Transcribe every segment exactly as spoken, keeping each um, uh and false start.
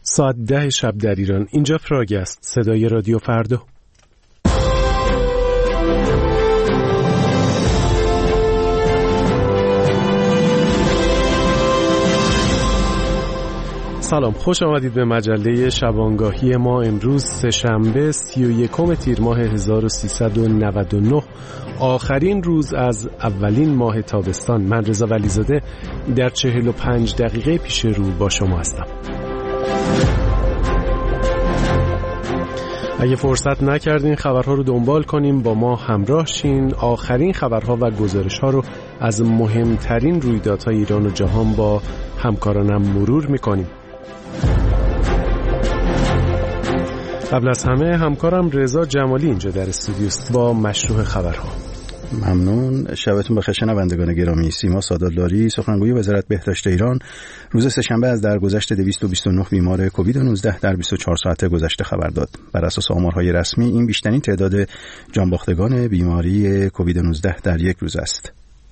ساعت ده شب در ایران. اینجا پراگ است، صدای رادیو فردا. سلام، خوش آمدید به مجله شبانگاهی ما. امروز سه‌شنبه سی و یکم تیر ماه هزار و سیصد و نود و نه، آخرین روز از اولین ماه تابستان. من رضا ولیزاده در چهل و پنج دقیقه پیش رو با شما هستم. اگه فرصت نکردین خبرها رو دنبال کنیم، با ما همراه شین. آخرین خبرها و گزارش‌ها رو از مهمترین رویدادهای ایران و جهان با همکارانم مرور می‌کنیم. قبل از همه همکارم رضا جمالی اینجا در استودیوست با مشروع خبرها. ممنون. شبتون بخیر شنوندگان گرامی. سیما سادالداری، سخنگوی وزارت بهداشت ایران، روز سه‌شنبه از درگذشت دویست و بیست و نه بیمار کووید نوزده در بیست و چهار ساعت گذشته خبر داد. بر اساس آمارهای رسمی این بیشترین تعداد جانباختگان بیماری کووید نوزده در یک روز است.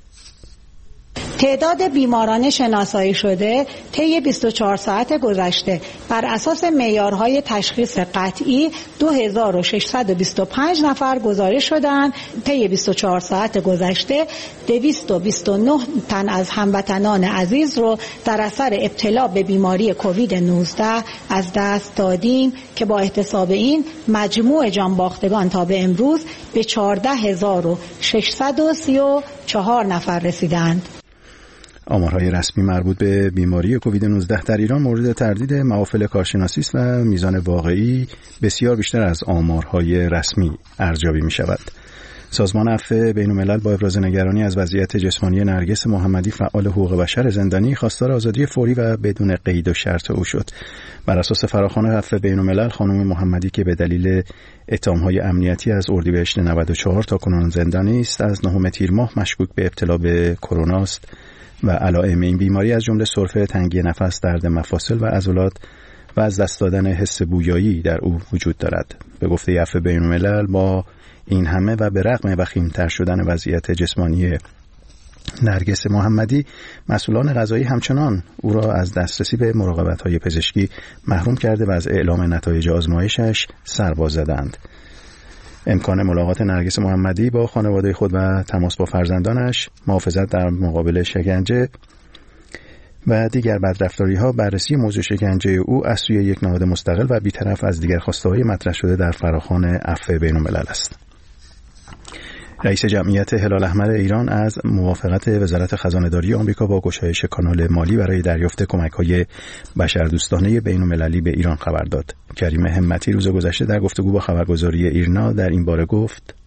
تعداد بیماران شناسایی شده طی بیست و چهار ساعت گذشته بر اساس معیارهای تشخیص قطعی دو هزار و ششصد و بیست و پنج نفر گزارش شدند. طی بیست و چهار ساعت گذشته دویست و بیست و نه تن از هموطنان عزیز رو در اثر ابتلا به بیماری کووید نوزده از دست دادیم که با احتساب این مجموع جانباختگان تا به امروز به چهارده هزار و ششصد و سی و چهار نفر رسیدند. آمارهای رسمی مربوط به بیماری کووید نوزده در ایران مورد تردید محافل کارشناسی است و میزان واقعی بسیار بیشتر از آمارهای رسمی ارزیابی می شود. سازمان عفو بین‌الملل با ابراز نگرانی از وضعیت جسمانی نرگس محمدی، فعال حقوق بشر زندانی، خواستار آزادی فوری و بدون قید و شرط او شد. بر اساس فراخوان عفو بین‌الملل، خانم محمدی که به دلیل اتهام‌های امنیتی از اردیبهشت نود و چهار تا کنون زندانی است، از نهم تیر ماه مشکوک به ابتلا به کرونا است و علائم این بیماری از جمله سرفه، تنگی نفس، درد مفاصل و عضلات و از دست دادن حس بویایی در او وجود دارد. به گفته عفو بین‌الملل، با این همه و به رغم وخیم‌تر شدن وضعیت جسمانی نرگس محمدی، مسئولان قضایی همچنان او را از دسترسی به مراقبت‌های پزشکی محروم کرده و از اعلام نتایج آزمایشش سر باز زدند. امکان ملاقات نرگس محمدی با خانواده خود و تماس با فرزندانش، محافظت در مقابل شکنجه و دیگر بدرفتاری‌ها، بررسی موضوع شکنجه او از سوی یک نهاد مستقل و بی‌طرف از دیگر خواسته‌های مطرح شده در فراخوان عفو بین‌الملل است. رئیس جمعیت هلال احمر ایران از موافقت وزارت خزانه‌داری آمریکا با گشایش کانال مالی برای دریافت کمک‌های بشردوستانه بین‌المللی به ایران خبر داد. کریم همتی روز گذشته در گفتگو با خبرگزاری ایرنا در این باره گفت: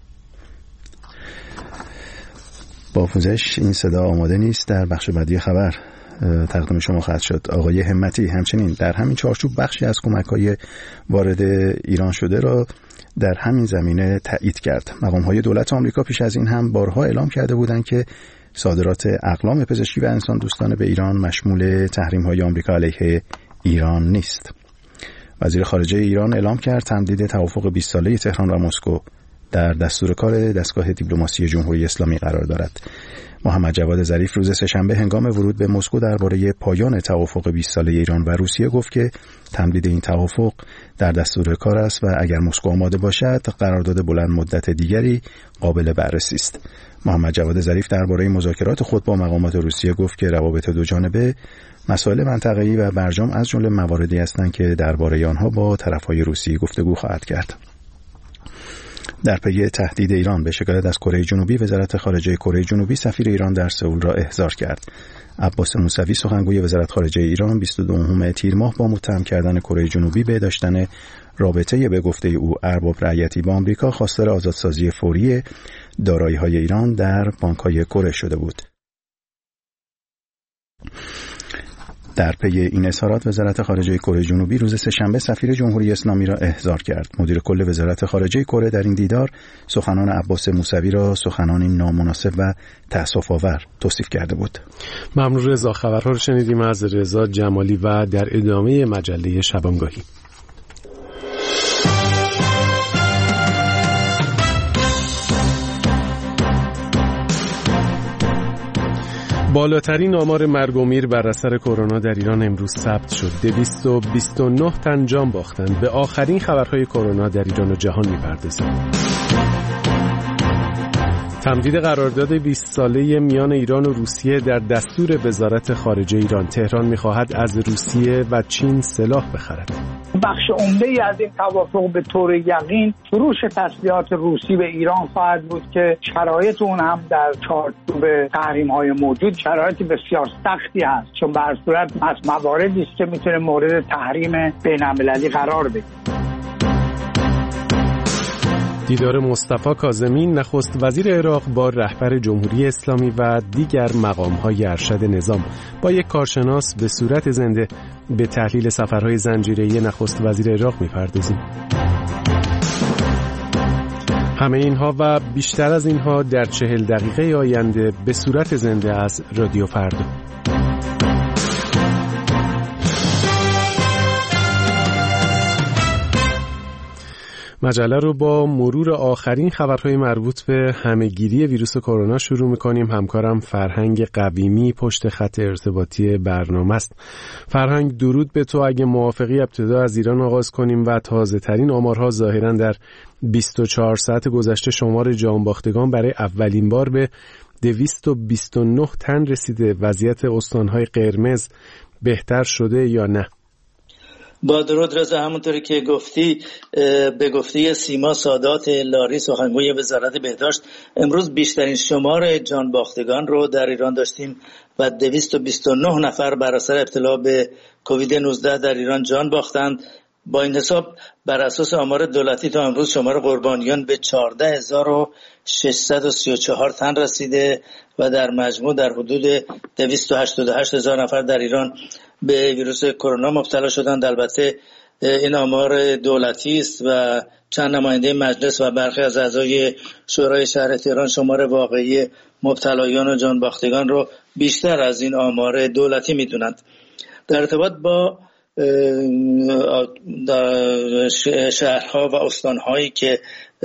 با پوزش این صدا آماده نیست، در بخش بعدی خبر تقدیم شما خواهد شد. آقای همتی همچنین در همین چارچوب بخشی از کمک‌های وارد ایران شده را در همین زمینه تایید کرد. مقام‌های دولت آمریکا پیش از این هم بارها اعلام کرده بودند که صادرات اقلام پزشکی و انسان دوستانه به ایران مشمول تحریم‌های آمریکا علیه ایران نیست. وزیر خارجه ایران اعلام کرد تمدید توافق بیست ساله تهران و مسکو در دستور کار دستگاه دیپلماسی جمهوری اسلامی قرار دارد. محمد جواد ظریف روز سه‌شنبه هنگام ورود به مسکو درباره پایان توافق بیست ساله ایران و روسیه گفت که تمدید این توافق در دستور کار است و اگر مسکو آماده باشد قرارداد بلند مدت دیگری قابل بررسی است. محمد جواد ظریف درباره مذاکرات خود با مقامات روسیه گفت که روابط دو جانبه مسائل منطقه‌ای و برجام از جمله مواردی هستند که درباره آنها با طرف‌های روسیه گفتگو خواهد کرد. در پی تهدید ایران به شکایت از کره جنوبی، وزارت خارجه کره جنوبی سفیر ایران در سئول را احضار کرد. عباس موسوی، سخنگوی وزارت خارجه ایران، بیست و دوم تیر ماه با متهم کردن کره جنوبی به داشتن رابطه به گفته او ارباب رعیتی با آمریکا، خواستار آزادسازی فوری دارایی‌های ایران در بانک‌های کره شده بود. در پی این اظهارات وزارت خارجه کره جنوبی روز سه‌شنبه سفیر جمهوری اسلامی را احضار کرد. مدیر کل وزارت خارجه کره در این دیدار سخنان عباس موسوی را سخنانی نامناسب و تأسف‌آور توصیف کرده بود. ممنون رضا. خبرها رو شنیدیم از رضا جمالی و در ادامه مجله شبانگاهی. بالاترین آمار مرگ و میر بر اثر کرونا در ایران امروز ثبت شد. دویست و بیست و نه تن جان باختند. به آخرین خبرهای کرونا در ایران و جهان می‌پردازیم. تمدید قرارداد بیست ساله میان ایران و روسیه در دستور وزارت خارجه ایران. تهران می‌خواهد از روسیه و چین سلاح بخرد. بخش عمده‌ای از این توافق به طور یقین فروش تسلیحات روسی به ایران خواهد بود که شرایط اون هم در چارچوب تحریم‌های موجود شرایط بسیار سختی هست، چون به هر صورت از مواردی است که میتونه مورد تحریم بین‌المللی قرار بگیره. دیدار مصطفی کاظمی نخست وزیر عراق با رهبر جمهوری اسلامی و دیگر مقام‌های ارشد نظام. با یک کارشناس به صورت زنده به تحلیل سفرهای زنجیره‌ای نخست وزیر عراق می‌پردازیم. همه اینها و بیشتر از اینها در چهل دقیقه آینده به صورت زنده از رادیو فردا. مجله رو با مرور آخرین خبرهای مربوط به همه‌گیری ویروس کرونا شروع می‌کنیم. همکارم فرهنگ قویمی پشت خط ارتباطی برنامه است. فرهنگ، درود به تو. اگه موافقی ابتدا از ایران آغاز کنیم و تازه ترین آمارها ظاهراً در بیست و چهار ساعت گذشته شمار جانباختگان برای اولین بار به دویست و بیست و نه تن رسیده. وضعیت استان‌های قرمز بهتر شده یا نه؟ با درود رضا، همونطوری که گفتی به گفته سیما سادات لاری سخنگوی وزارت بهداشت، امروز بیشترین شمار جان باختگان رو در ایران داشتیم و دویست و بیست و نه نفر بر اثر ابتلا به کووید نوزده در ایران جان باختند. با این حساب بر اساس آمار دولتی تا امروز شمار قربانیان به چهارده هزار و ششصد و سی و چهار تن رسیده و در مجموع در حدود دویست و هشتاد و هشت هزار نفر در ایران به ویروس کرونا مبتلا شدند. البته این آمار دولتی است و چند نماینده مجلس و برخی از اعضای شورای شهر تهران شمار واقعی مبتلایان و جانباختگان رو بیشتر از این آمار دولتی میدونند. در ارتباط با شهرها و استانهایی که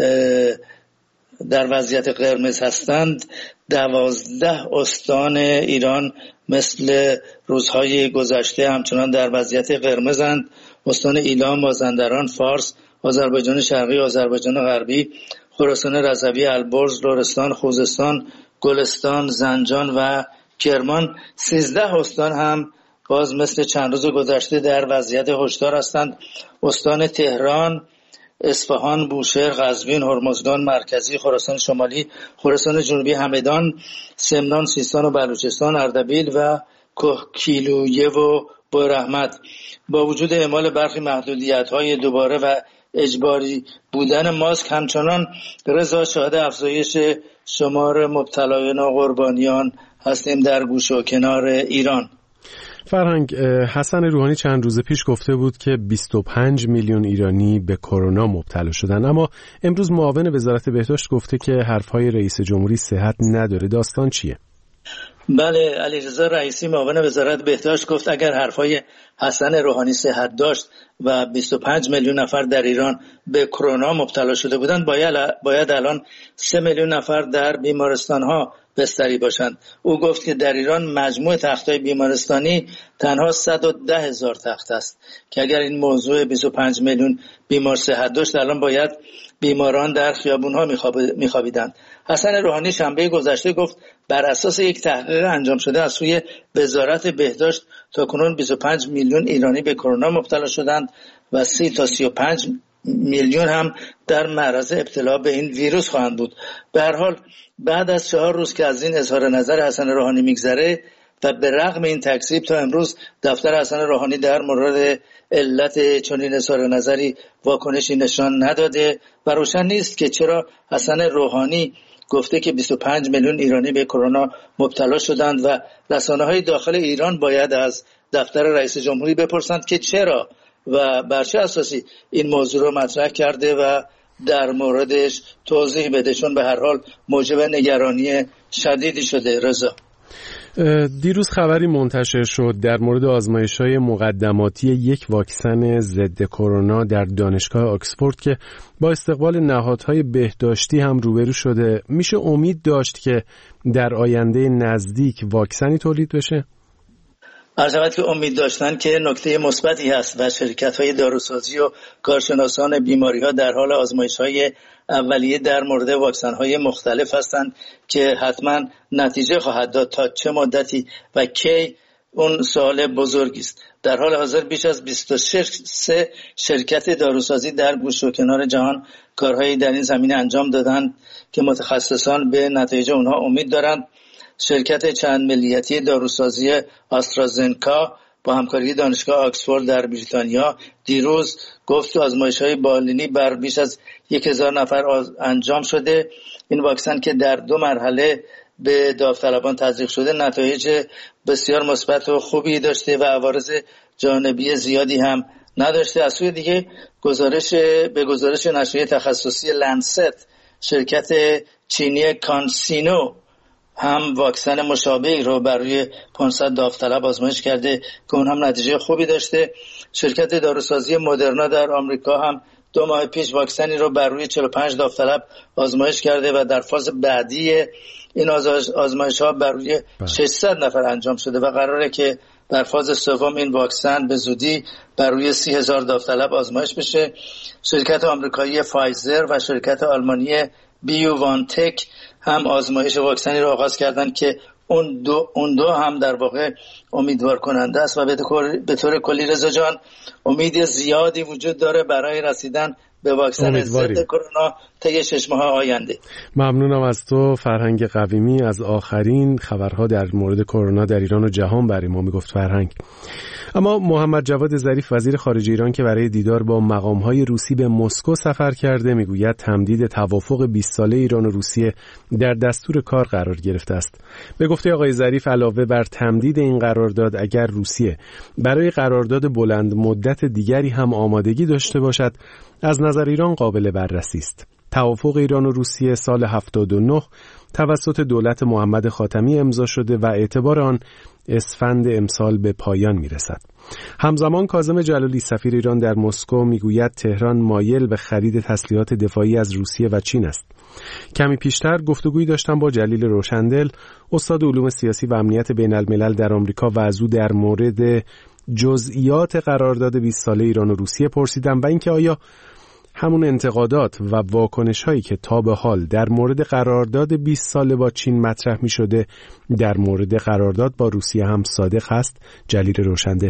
در وضعیت قرمز هستند، دوازده استان ایران مثل روزهای گذشته همچنان در وضعیت قرمزند. استان ایلام، مازندران، فارس، آذربایجان شرقی، آذربایجان غربی، خراسان رضوی، البرز، لرستان، خوزستان، گلستان، زنجان و کرمان. سیزده استان هم باز مثل چند روز گذشته در وضعیت هشدار هستند. استان تهران، اصفهان، بوشهر، قزوین، هرمزگان مرکزی، خراسان شمالی، خراسان جنوبی، همدان، سمنان، سیستان و بلوچستان، اردبیل و کیلویه و بورحمت. با وجود اعمال برخی محدودیت‌های دوباره و اجباری بودن ماسک، همچنان رضا شاهد افزایش شمار مبتلایان و قربانیان هستیم در گوشه و کنار ایران. فرهنگ، حسن روحانی چند روز پیش گفته بود که بیست و پنج میلیون ایرانی به کرونا مبتلا شدن، اما امروز معاون وزارت بهداشت گفته که حرفهای رئیس جمهوری صحت نداره. داستان چیه؟ بله، علیرضا رئیسی معاون وزارت بهداشت گفت اگر حرفهای حسن روحانی صحت داشت و بیست و پنج میلیون نفر در ایران به کرونا مبتلا شده بودند، باید باید الان سه میلیون نفر در بیمارستان‌ها بستری باشند. او گفت که در ایران مجموع تخت‌های بیمارستانی تنها صد و ده هزار تخت است که اگر این موضوع بیست و پنج میلیون بیمار صحت داشت، الان باید بیماران در خیابون‌ها می‌خوابیدند. حسن روحانی شنبه گذشته گفت بر اساس یک تحقیق انجام شده از سوی وزارت بهداشت تاکنون بیست و پنج میلیون ایرانی به کرونا مبتلا شدند و سی تا سی و پنج میلیون هم در معرض ابتلا به این ویروس خواهند بود. به هر حال بعد از چهار روز که از این اظهار نظر حسن روحانی میگذره و به رغم این تکذیب تا امروز دفتر حسن روحانی در مورد علت چنین اظهار نظری واکنشی نشان نداده و روشن نیست که چرا حسن روحانی گفته که بیست و پنج میلیون ایرانی به کرونا مبتلا شدند و رسانه‌های داخل ایران باید از دفتر رئیس جمهوری بپرسند که چرا و بر چه اساسی این موضوع رو مطرح کرده و در موردش توضیح بده، چون به هر حال موجب نگرانی شدیدی شده. رضا، دیروز خبری منتشر شد در مورد آزمایش‌های مقدماتی یک واکسن ضد کرونا در دانشگاه آکسفورد که با استقبال نهادهای بهداشتی هم روبرو شده. میشه امید داشت که در آینده نزدیک واکسنی تولید بشه؟ عرض که امید داشتن که نکته مثبتی هست و شرکت‌های داروسازی و کارشناسان بیماری‌ها در حال آزمایش‌های اولیه در مورد واکسن‌های مختلف هستند که حتما نتیجه خواهد داد. تا چه مدتی و کی اون سوال بزرگی است. در حال حاضر بیش از بیست و سه شرکت داروسازی در گوش و کنار جهان کارهایی در این زمینه انجام دادند که متخصصان به نتایج اونها امید دارند. شرکت چند ملیتی داروسازی آسترازنکا با همکاری دانشگاه آکسفورد در بریتانیا دیروز گفت آزمایش‌های بالینی بر بیش از یک هزار نفر انجام شده. این واکسن که در دو مرحله به داوطلبان تزریق شده نتایج بسیار مثبت و خوبی داشته و عوارض جانبی زیادی هم نداشته. از سوی دیگه گزارش به گزارش نشریه تخصصی لنست شرکت چینی کانسینو هم واکسن مشابهی رو بر روی پانصد داوطلب آزمایش کرده که اون هم نتیجه خوبی داشته. شرکت داروسازی مدرنا در آمریکا هم دو ماه پیش واکسنی رو بر روی چهل و پنج داوطلب آزمایش کرده و در فاز بعدی این آزمایش ها بر روی ششصد نفر انجام شده و قراره که در فاز سوم این واکسن به زودی بر روی سی هزار داوطلب آزمایش بشه. شرکت آمریکایی فایزر و شرکت آلمانی بیو وانتک هم آزمایش واکسنی را آغاز کردن که اون دو اون دو هم در واقع امیدوار کننده است و به طور کلی رضا جان امید زیادی وجود داره برای رسیدن به واکسن ضد کرونا طی شش ماه آینده. ممنونم از تو فرهنگ قویمی. از آخرین خبرها در مورد کرونا در ایران و جهان برای ما میگفت فرهنگ. اما محمد جواد ظریف وزیر خارجه ایران که برای دیدار با مقام‌های روسی به مسکو سفر کرده میگوید تمدید توافق بیست ساله ایران و روسیه در دستور کار قرار گرفته است. به گفته آقای ظریف علاوه بر تمدید این قرارداد اگر روسیه برای قرارداد بلند مدت دیگری هم آمادگی داشته باشد از نظر ایران قابل بررسی است. توافق ایران و روسیه سال هفتاد و نه توسط دولت محمد خاتمی امضا شده و اعتبار آن اسفند امسال به پایان میرسد. همزمان کاظم جلالی سفیر ایران در مسکو میگوید تهران مایل به خرید تسلیحات دفاعی از روسیه و چین است. کمی پیشتر گفتگویی داشتم با جلیل روشندل استاد علوم سیاسی و امنیت بین الملل در آمریکا و از او در مورد جزئیات قرارداد بیست ساله ایران و روسیه پرسیدم و اینکه آیا همون انتقادات و واکنش هایی که تا به حال در مورد قرارداد بیست ساله با چین مطرح می شده در مورد قرارداد با روسیه هم صادق هست. جلیل روشندل: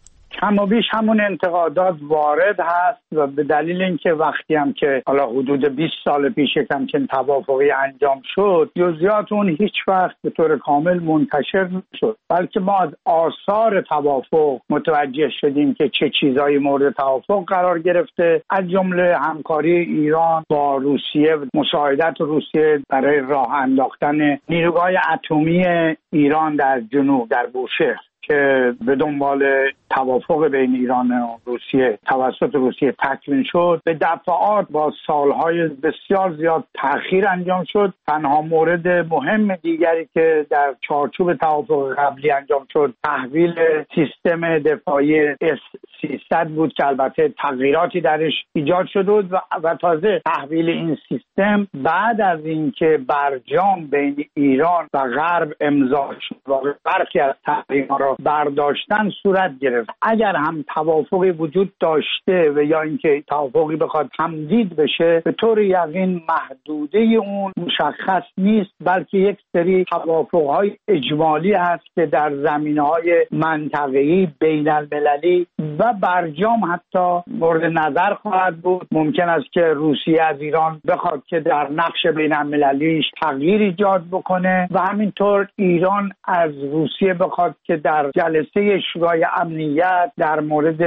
کم و بیش همون انتقادات وارد هست و به دلیل اینکه وقتی هم که حالا حدود بیست سال پیش کم که توافقی انجام شد جزئیات اون هیچ وقت به طور کامل منتشر نشد، بلکه ما از آثار توافق متوجه شدیم که چه چیزایی مورد توافق قرار گرفته، از جمله همکاری ایران با روسیه، مساعدت روسیه برای راه انداختن نیروگاه اتمی ایران در جنوب در بوشهر که به دنبال توافق بین ایران و روسیه توسط روسیه تکمیل شد. به دفعات با سالهای بسیار زیاد تأخیر انجام شد. تنها مورد مهم دیگری که در چارچوب توافق قبلی انجام شد تحویل سیستم دفاعی اس سیصد بود که البته تغییراتی درش ایجاد شده بود و, و تازه تحویل این سیستم بعد از اینکه برجام بین ایران و غرب امضا شد و برخی از تحریم‌ها را برداشتن صورت گرفت. اگر هم توافقی وجود داشته و یا اینکه توافقی بخواد تمدید بشه به طور یقین محدوده اون مشخص نیست، بلکه یک سری توافق‌های اجمالی هست که در زمینه‌های منطقه‌ای بین المللی و برجام حتی مورد نظر خواهد بود. ممکن است که روسیه از ایران بخواد که در نقش بین المللیش تغییر ایجاد بکنه و همینطور ایران از روسیه بخواد که در جلسه شورای امنیت در مورد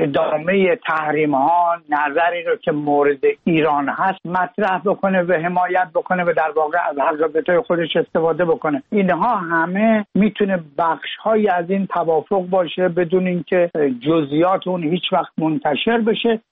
ادامه تحریم ها نظری رو که مورد ایران هست مطرح بکنه و حمایت بکنه و در واقع از حق وتو خودش استفاده بکنه. اینها همه میتونه بخش های از این توافق باشه بدون اینکه جزئیات اون هیچ وقت منتشر بشه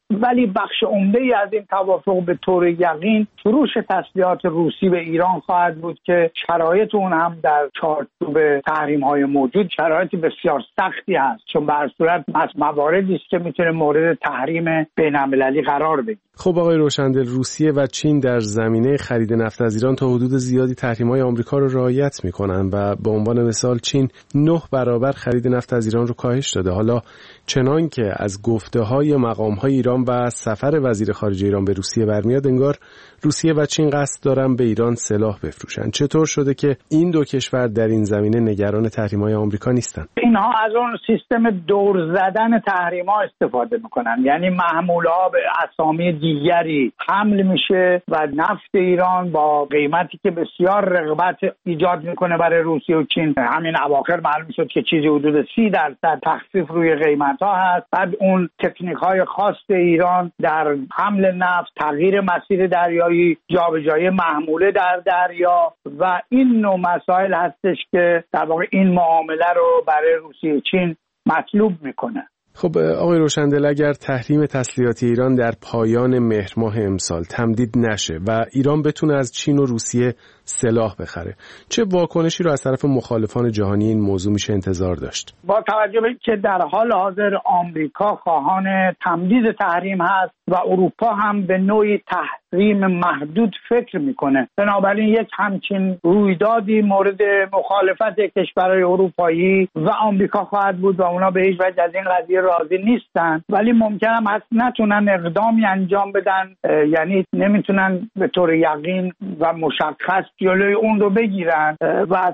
ولی بخش عمده‌ای از این توافق به طور یقین فروش تسلیحات روسی به ایران خواهد بود که شرایط اون هم در چارچوب تحریم‌های موجود شرایط بسیار سختی هست، چون به هر صورت مواردی است که میتونه مورد تحریم بین‌المللی قرار بگیره. خب آقای روشندل، روسیه و چین در زمینه خرید نفت از ایران تا حدود زیادی تحریم‌های آمریکا رو رعایت می‌کنن و به عنوان مثال چین نه برابر خرید نفت از ایران رو کاهش داده. حالا چنان که از گفته‌های مقام‌های ایران و سفر وزیر خارجه ایران به روسیه برمیاد، انگار روسیه و چین قصد دارن به ایران سلاح بفروشن. چطور شده که این دو کشور در این زمینه نگران تحریم‌های آمریکا نیستن؟ اینها از اون سیستم دور زدن تحریم‌ها استفاده میکنن، یعنی محمول‌ها به اسامی دیگری حمل میشه و نفت ایران با قیمتی که بسیار رغبت ایجاد میکنه برای روسیه و چین، همین اواخر معلوم شد که چیزی حدود سی درصد تخفیف روی قیمت‌ها هست. بعد اون تکنیک‌های خاص ایران در حمل نفت، تغییر مسیر دریایی، جابجایی محموله در دریا و این نوع مسائل هستش که در واقع این معامله رو برای روسیه و چین مطلوب میکنه. خب آقای روشندل، اگر تحریم تسلیحاتی ایران در پایان مهر ماه امسال تمدید نشه و ایران بتونه از چین و روسیه سلاح بخره، چه واکنشی رو از طرف مخالفان جهانی این موضوع میشه انتظار داشت؟ با توجه به که در حال حاضر آمریکا خواهان تمدید تحریم هست و اروپا هم به نوعی تحریم محدود فکر میکنه، بنابراین یک همچین رویدادی مورد مخالفت کشورهای اروپایی و آمریکا خواهد بود و اونا به هیچ وجه از این قضیه راضی نیستن، ولی ممکنه هم نتونن اقدامی انجام بدن، یعنی نمیتونن به طور یقین و مشخص جلوی اون رو بگیرن و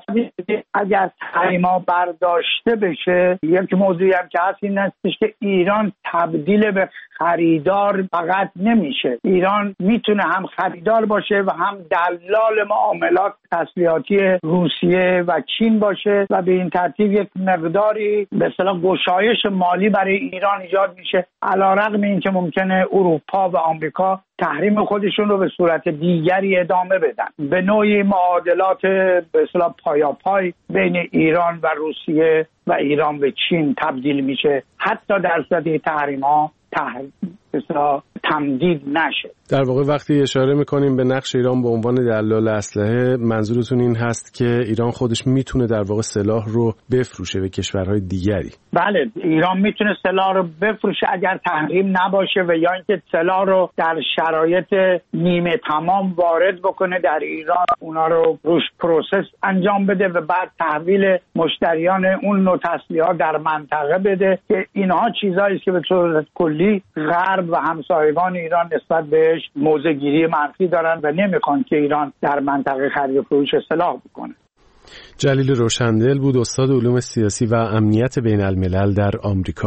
اگر تحریم‌ها برداشته بشه، یک موضوعی هم که هست این هستش که ایران تبدیل به خریدار فقط نمیشه، ایران میتونه هم خریدار باشه و هم دلال معاملات تسلیحاتی روسیه و چین باشه و به این ترتیب یک مقداری به اصطلاح گشایش مالی برای ایران ایجاد میشه، علیرغم اینکه ممکنه اروپا و آمریکا تحریم خودشون رو به صورت دیگری ادامه بدن. به نوعی معادلات به اصطلاح پایاپای بین ایران و روسیه و ایران به چین تبدیل میشه، حتی در صورت تحریم‌ها تحریم بسیار تمدید نشه. در واقع وقتی اشاره میکنیم به نقش ایران به عنوان دلال اسلحه، منظورتون این هست که ایران خودش میتونه در واقع سلاح رو بفروشه به کشورهای دیگری؟ بله، ایران میتونه سلاح رو بفروشه اگر تحریم نباشه و یا اینکه سلاح رو در شرایط نیمه تمام وارد بکنه در ایران، اونا رو روش پروسس انجام بده و بعد تحویل مشتریان اون نوع تسلیحات در منطقه بده، که اینها چیزایی است که به صورت کلی غرب و همسایگان ایران نسبت بهش موضع‌گیری منفی دارن و نمیخوان که ایران در منطقه خرید و فروش سلاح بکنه. جلیل روشندل بود، استاد علوم سیاسی و امنیت بین الملل در آمریکا.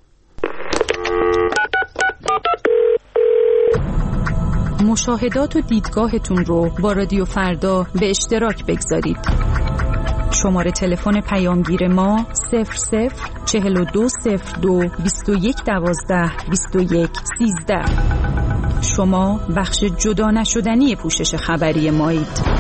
مشاهدات و دیدگاهتون رو با رادیو فردا به اشتراک بگذارید. شماره تلفن پیامگیر ما صفر صفر چهل و دو صفر دو بیست و یک دوازده بیست و یک سیزده. شما بخش جدا نشدنی پوشش خبری مایید.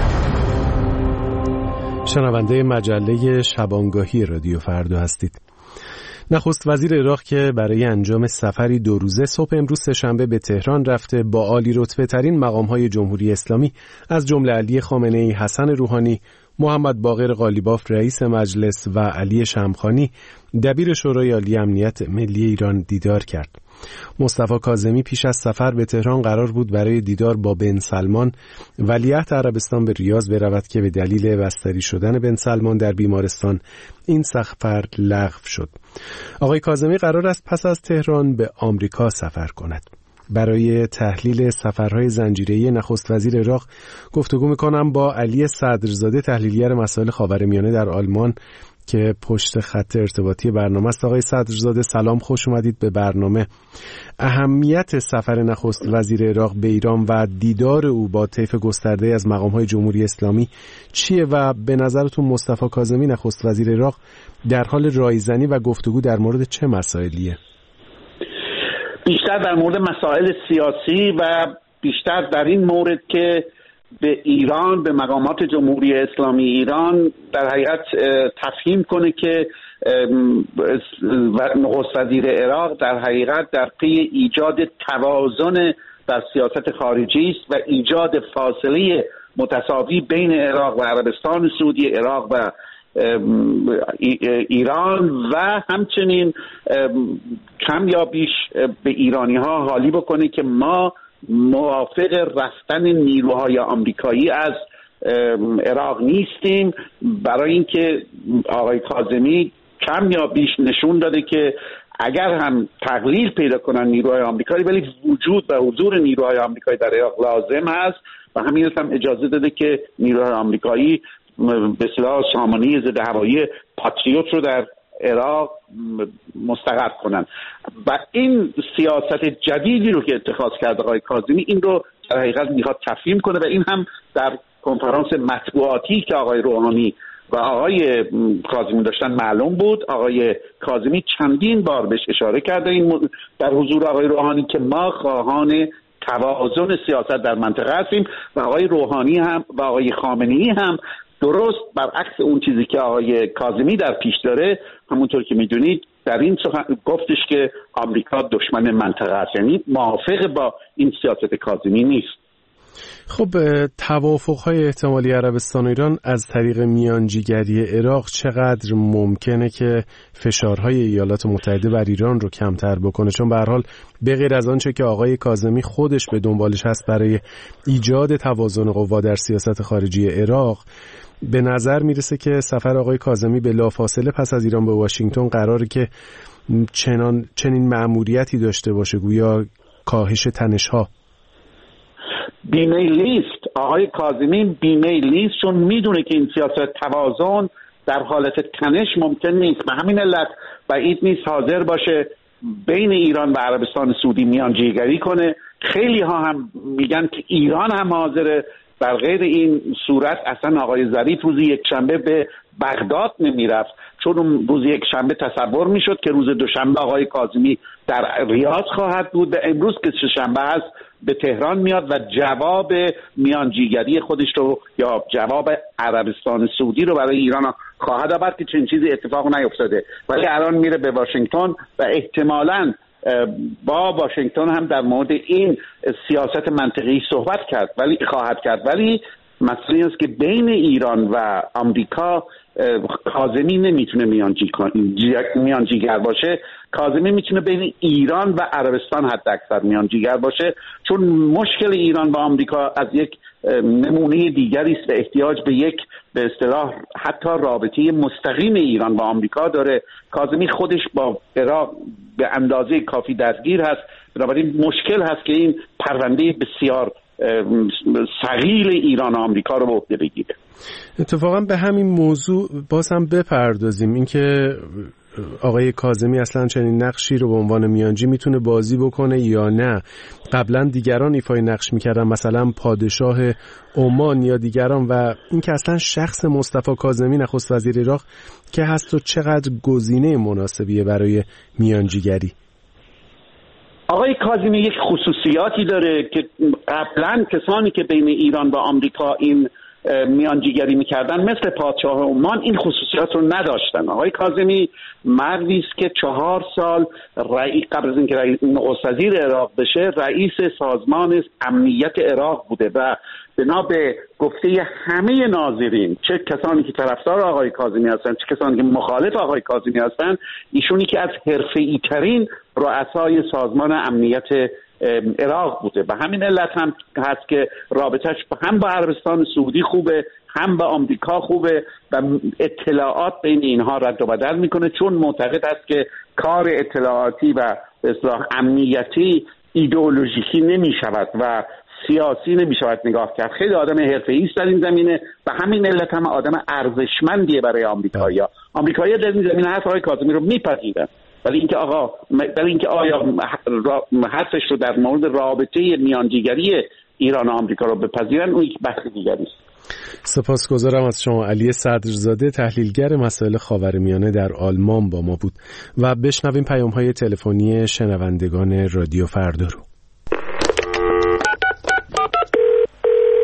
شنونده مجله شبانگاهی رادیو فردا هستید. نخست وزیر عراق که برای انجام سفری دو روزه صبح امروز سه‌شنبه به تهران رفته، با عالی رتبه ترین مقام‌های جمهوری اسلامی از جمله علی خامنه‌ای، حسن روحانی، محمد باقر قالیباف رئیس مجلس و علی شمخانی دبیر شورای عالی امنیت ملی ایران دیدار کرد. مصطفی کاظمی پیش از سفر به تهران قرار بود برای دیدار با بن سلمان ولیعهد عربستان به ریاض برود که به دلیل بستری شدن بن سلمان در بیمارستان این سفر لغو شد. آقای کاظمی قرار است پس از تهران به آمریکا سفر کند. برای تحلیل سفرهای زنجیره‌ای نخست وزیر عراق گفتگو می‌کنم با علی صدرزاده، تحلیلگر مسائل خاورمیانه در آلمان که پشت خط ارتباطی برنامه است. آقای صدرزاده سلام، خوش اومدید به برنامه. اهمیت سفر نخست وزیر عراق به ایران و دیدار او با طیف گسترده از مقام‌های جمهوری اسلامی چیه و به نظرتون مصطفی کاظمی نخست وزیر عراق در حال رایزنی و گفتگو در مورد چه مسائلیه؟ بیشتر در مورد مسائل سیاسی و بیشتر در این مورد که به ایران، به مقامات جمهوری اسلامی ایران در حقیقت تفهیم کنه که نخست وزیر عراق در حقیقت در پی ایجاد توازن در سیاست خارجی است و ایجاد فاصله متساوی بین عراق و عربستان سعودی، عراق و ایران و همچنین کم یا بیش به ایرانی ها حالی بکنه که ما موافق رفتن نیروهای آمریکایی از عراق نیستیم، برای اینکه آقای کاظمی کم یا بیش نشون داده که اگر هم تقلیل پیدا کنن نیروهای آمریکایی ولی وجود و حضور نیروهای آمریکایی در عراق لازم هست و همین هم اجازه داده که نیروهای آمریکایی به اصطلاح سامانه ضد هوایی پاتریوت رو در عراق مستقر کنن و این سیاست جدیدی رو که اتخاذ کرده آقای کاظمی این رو در حقیقت میخواد تفهیم کنه و این هم در کنفرانس مطبوعاتی که آقای روحانی و آقای کاظمی داشتن معلوم بود. آقای کاظمی چندین بار بهش اشاره کرده این در حضور آقای روحانی که ما خواهان توازن سیاست در منطقه هستیم و آقای روحانی هم و آقای خامنه‌ای هم درست برعکس اون چیزی که آقای کاظمی در پیش داره همونطور که میدونید در این سخن گفتش که آمریکا دشمن منطقه است، یعنی موافق با این سیاست کاظمی نیست. خب توافق‌های احتمالی عربستان و ایران از طریق میانجیگری عراق چقدر ممکنه که فشارهای ایالات متحده بر ایران رو کمتر بکنه؟ چون به هر حال به غیر از آنچه که آقای کاظمی خودش به دنبالش هست برای ایجاد توازن قوا در سیاست خارجی عراق، به نظر میرسه که سفر آقای کاظمی بلافاصله پس از ایران به واشنگتن قراره که چنان چنین مأموریتی داشته باشه، گویا کاهش تنش‌ها. بیمیل نیست آقای کاظمی، بیمیل نیست، چون میدونه که این سیاست توازن در حالت تنش ممکن نیست و همین علت بعید نیست حاضر باشه بین ایران و عربستان سعودی میانجیگری کنه. خیلی ها هم میگن که ایران هم حاضره، در غیر این صورت اصلا آقای ظریف روز یک شنبه به بغداد نمیرفت، چون روز یک شنبه تصور میشد که روز دوشنبه آقای کاظمی در ریاض خواهد بود و امروز که شنبه هست به تهران میاد و جواب میانجیگری خودش رو یا جواب عربستان سعودی رو برای ایران خواهد آورد که چنین چیزی اتفاق نیفتاده، ولی الان میره به واشنگتن و احتمالاً با واشنگتن هم در مورد این سیاست منطقی صحبت کرد ولی خواهد کرد. ولی مسئله است که بین ایران و آمریکا کاظمی نمیتونه میانجی میانجیگر باشه. کاظمی میتونه بین ایران و عربستان حد اکثر میانجیگر باشه، چون مشکل ایران با آمریکا از یک نمونه دیگری است و احتیاج به یک به اصطلاح حتی رابطه مستقیم ایران با آمریکا داره. کاظمی خودش با عراق به اندازه کافی درگیر هست، بنابراین مشکل هست که این پرونده بسیار ثقیل ایران و آمریکا رو به عهده بگیره. اتفاقا به همین موضوع باز هم بپردازیم، اینکه آقای کاظمی اصلا چنین نقشی رو به عنوان میانجی میتونه بازی بکنه یا نه. قبلا دیگران ایفای نقش میکردن، مثلا پادشاه عمان یا دیگران، و اینکه اصلا شخص مصطفی کاظمی نخست وزیر عراق که هست و چقدر گزینه مناسبیه برای میانجیگری. آقای کاظمی یک خصوصیاتی داره که قبلا کسانی که بین ایران و آمریکا این میانجیگری میکردن مثل پادشاه عمان این خصوصیات رو نداشتن. آقای کاظمی مردی است که چهار سال رئیس قبل از اینکه رئیس نخست وزیر عراق بشه رئیس سازمان امنیت عراق بوده و بنا به گفته همه ناظرین، چه کسانی که طرفدار آقای کاظمی هستن چه کسانی که مخالف آقای کاظمی هستن، ایشونی که از حرفه‌ای ترین رؤسای سازمان امنیت عراق بوده. به همین علت هم هست که رابطش هم با عربستان سعودی خوبه هم با آمریکا خوبه و اطلاعات بین اینها رد و بدل میکنه، چون معتقد است که کار اطلاعاتی و به اصطلاح امنیتی ایدئولوژیکی نمیشود و سیاسی نمیشود نگاه کرد. خیلی آدم حرفه‌ای است در این زمینه و همین علت هم آدم ارزشمندیه برای آمریکایی‌ها. آمریکایی‌ها در این زمینه حرف آقای کاظمی رو میپذیرن، ولی اینکه آقا ولی اینکه آیا حرفش رو در مورد رابطه میانجیگری ایران و آمریکا رو بپذیرن اون یک بحث دیگری است. سپاسگزارم از شما. علی صدرزاده، تحلیلگر مسائل خاورمیانه در آلمان با ما بود و بشنویم پیام‌های تلفنی شنوندگان رادیو فردا رو.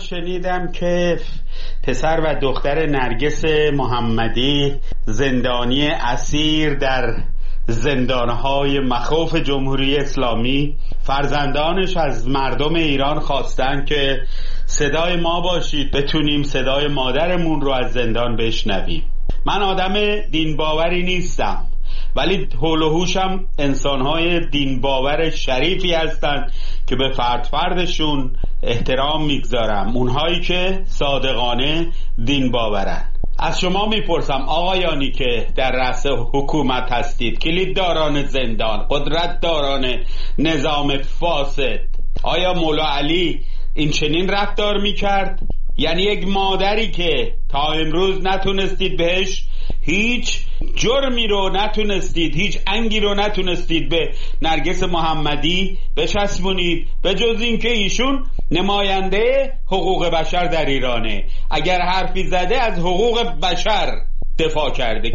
شنیدم که پسر و دختر نرگس محمدی زندانی اسیر در زندانهای مخوف جمهوری اسلامی، فرزندانش از مردم ایران خواستن که صدای ما باشید، بتونیم صدای مادرمون رو از زندان بشنویم. من آدم دین باوری نیستم، ولی حول و هوشم انسانهای دین باور شریفی هستن که به فرد فردشون احترام میگذارم، اونهایی که صادقانه دین باورن. از شما میپرسم آقایانی که در رأس حکومت هستید، کلید داران زندان، قدرت داران نظام فاسد، آیا مولا علی این چنین رفتار میکرد؟ یعنی یک مادری که تا امروز نتونستید بهش هیچ جرمی رو نتونستید، هیچ انگی رو نتونستید به نرگس محمدی بچسبونید، به جز این که ایشون نماینده حقوق بشر در ایرانه، اگر حرفی زده از حقوق بشر دفاع کرده.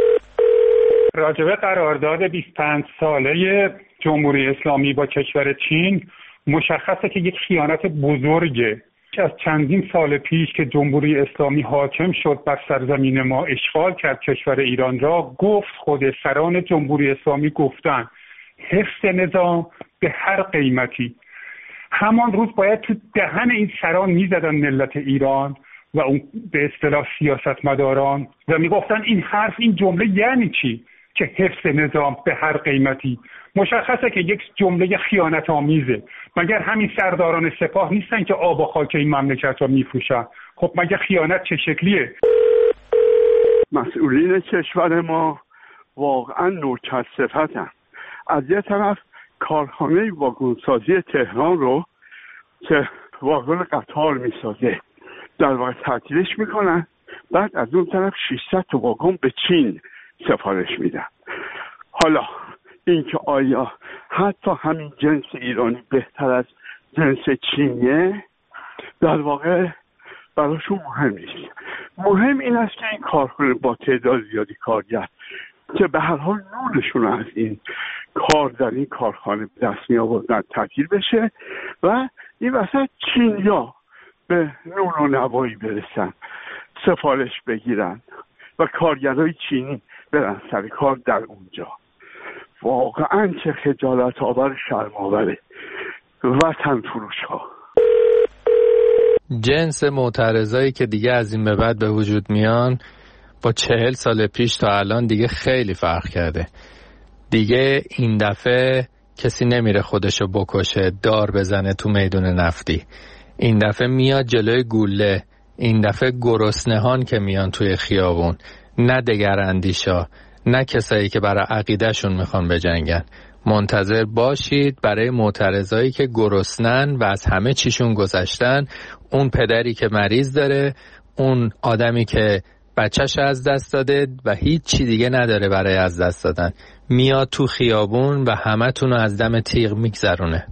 راجبه قرارداد بیست و پنج ساله جمهوری اسلامی با کشور چین مشخصه که یک خیانت بزرگه که از چندین سال پیش که جمهوری اسلامی حاکم شد بر سرزمین ما، اشغال کرد کشور ایران را، گفت خود سران جمهوری اسلامی گفتن حفظ نظام به هر قیمتی. همان روز باید تو دهن این سران میزدن ملت ایران و اون به اصطلاح سیاستمداران و میگفتن این حرف، این جمله یعنی چی که حفظ نظام به هر قیمتی؟ مشخصه که یک جمله خیانت آمیزه. مگر همین سرداران سپاه نیستن که آب و خاک این مملکت را میفروشن؟ خب مگر خیانت چه شکلیه؟ مسئولین کشور ما واقعا نوچرصفتن. از یه طرف کارخانه واگنسازی تهران رو که واگن قطار میسازه در واقع تعطیلش میکنن، بعد از اون طرف ششصد تا واگن به چین سفارش میدن. حالا اینکه آیا حتی همین جنس ایرانی بهتر از جنس چینیه، در واقع براشون مهم نیست. مهم این است که این کارخانه با تعداد زیادی کارگر که به هر حال نورشون از این کار در این کارخانه دست می آوردن تعطیل بشه و این وسط چینیا به نون و نوایی برسن، سفارش بگیرن و کارگرای چینی برن سر کار در اونجا. واقعا چه خجالت آور، شرم آوره. وطن فروش ها. جنس معترضایی که دیگه از این به بعد به وجود میان با چهل سال پیش تا الان دیگه خیلی فرق کرده. دیگه این دفعه کسی نمیره خودشو بکشه، دار بزنه تو میدون نفتی. این دفعه میاد جلوی گوله. این دفعه گرسنهان که میان توی خیابون، نه دگر اندیشا، نه کسایی که برای عقیدهشون میخوان بجنگن. منتظر باشید برای معترضایی که گرسنن و از همه چیشون گذشتن، اون پدری که مریض داره، اون آدمی که بچهش از دست داده و هیچ چی دیگه نداره برای از دست دادن، میاد تو خیابون و همه تونو از دم تیغ میگذرونه.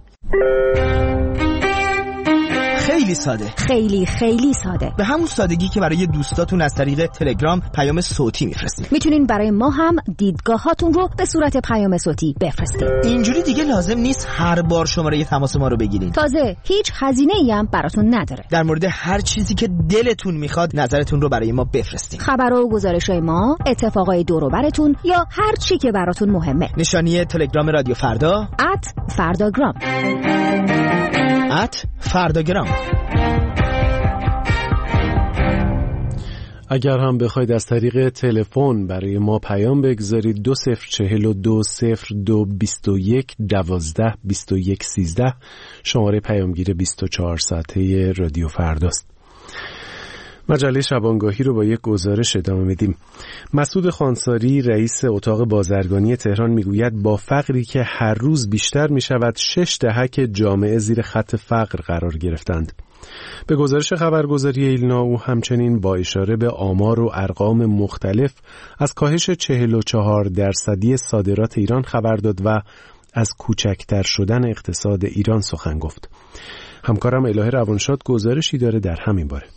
خیلی ساده، خیلی خیلی ساده، به همون سادگی که برای دوستاتون از طریق تلگرام پیام صوتی میفرستید. میتونین برای ما هم دیدگاهاتون رو به صورت پیام صوتی بفرستید. اینجوری دیگه لازم نیست هر بار شماره تماس ما رو بگیرید. تازه هیچ هزینه‌ای هم براتون نداره. در مورد هر چیزی که دلتون میخواد نظرتون رو برای ما بفرستید. خبرها و گزارش‌های ما، اتفاقای دور و براتون یا هر چی که براتون مهمه. نشانی تلگرام رادیو فردا ات فرداگرام ات فرداگرام. اگر هم بخواید از طریق تلفن برای ما پیام بگذارید، دو صفر چهل و دو صفر دو بیست و یک دوازده بیست و یک سیزده شماره پیامگیر بیست و چهار ساعته رادیو فرداست. مجله شبانگاهی رو با یک گزارش ادامه میدیم. مسعود خانساری رئیس اتاق بازرگانی تهران میگوید با فقری که هر روز بیشتر میشود، شش دهک جامعه زیر خط فقر قرار گرفتند. به گزارش خبرگزاری ایلنا او همچنین با اشاره به آمار و ارقام مختلف از کاهش چهل و چهار درصدی صادرات ایران خبر داد و از کوچکتر شدن اقتصاد ایران سخن گفت. همکارم الهه روانشاد گزارشی داره در همین باره.